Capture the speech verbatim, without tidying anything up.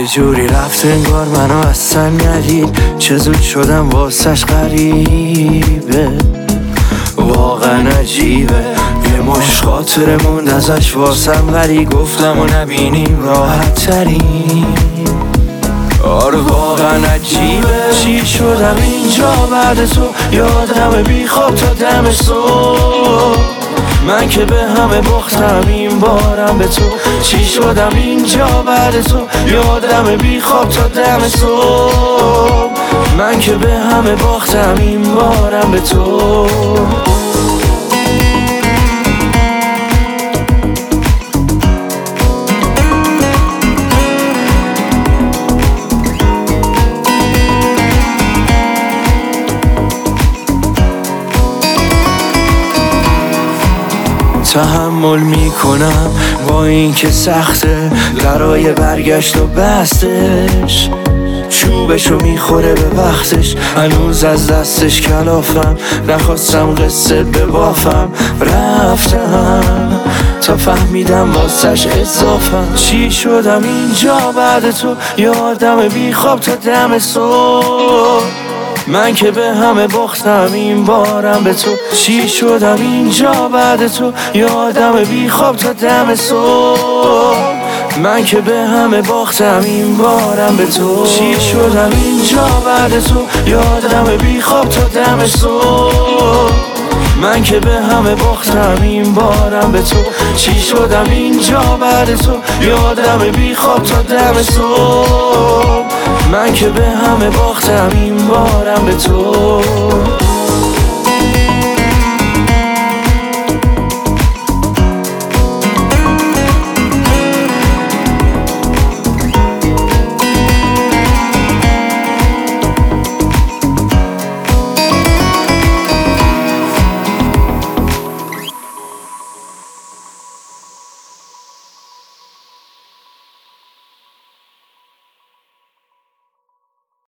یه جوری رفت انگار منو اصلا ندید، چه زود شدم واسش غریبه، واقعا عجیبه. یه مش خاطره موند ازش واسم، ولی گفتم و نبینیم راحت ترین. آره واقعا عجیبه چی شدم اینجا بعد تو، یادم بی خواب تا دم صبح. من که به همه باختم این بارم به تو، چی شدم اینجا بعد تو، یادم بی خواب تا دم صبح. من که به همه باختم این بارم به تو. تحمل میکنم با این که سخته، برای برگشت و بستش چوبشو میخوره به وقتش. هنوز از دستش کلافم، نخواستم قصه ببافم، رفتم تا فهمیدم واسش اضافم. چی شدم اینجا بعد تو، یادم بی خواب تا دم صبح. من که به همه باختم این بارم به تو، چی شدم اینجا بعد تو، یادم بی خواب تا دم صبح. من که به همه باختم این بارم به تو، چی شدم اینجا بعد تو، یادم بی خواب تا دم صبح. من که به همه باختم این بارم به تو، چی شدم اینجا بعد تو، یادم بی خواب تا دم صبح. من که به همه باختم این بارم به تو.